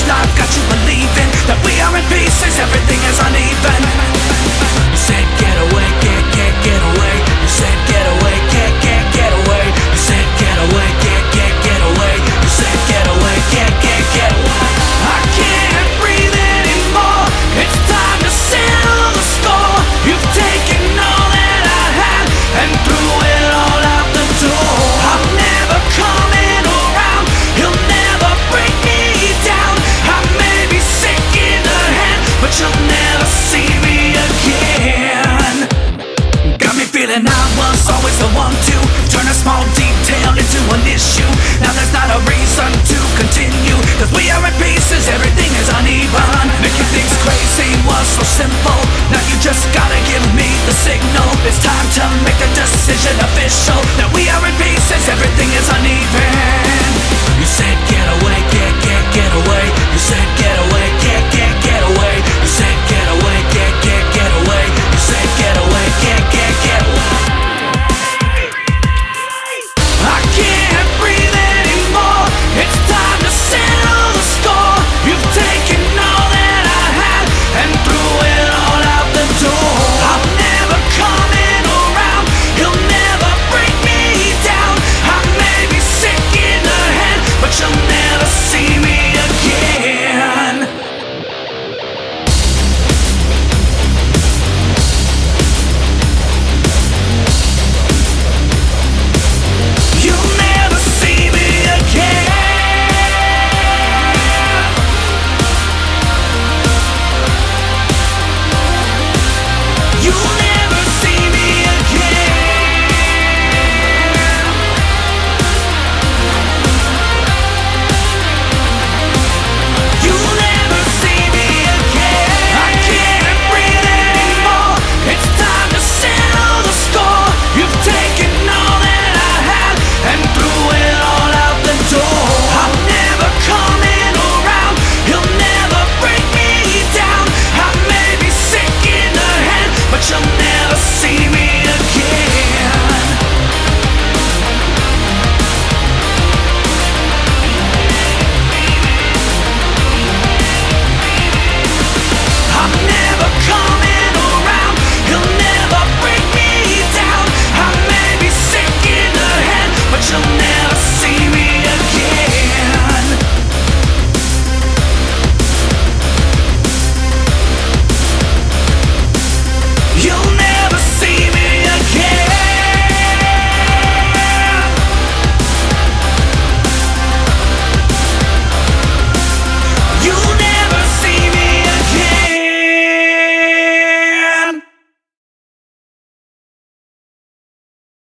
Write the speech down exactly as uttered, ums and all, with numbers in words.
life got you believing that we are in pieces, everything is uneven. You said get away, get, get, get away. You said get away, get, get, get away. You said get away, get, get, get away. You said get away, get, get, get away. I can't breathe anymore. It's time to settle the score. You've taken all that I had and threw it all out the door. I'm never coming around. You'll never break me down. I may be sick in the head, but you'll never see me again. Got me feeling I was always the one to turn a small detail into an issue. Now there's not a reason to continue, cause we are in pieces, everything is uneven. Making things crazy was so simple. Now you just gotta give me the signal. It's time to make the decision official.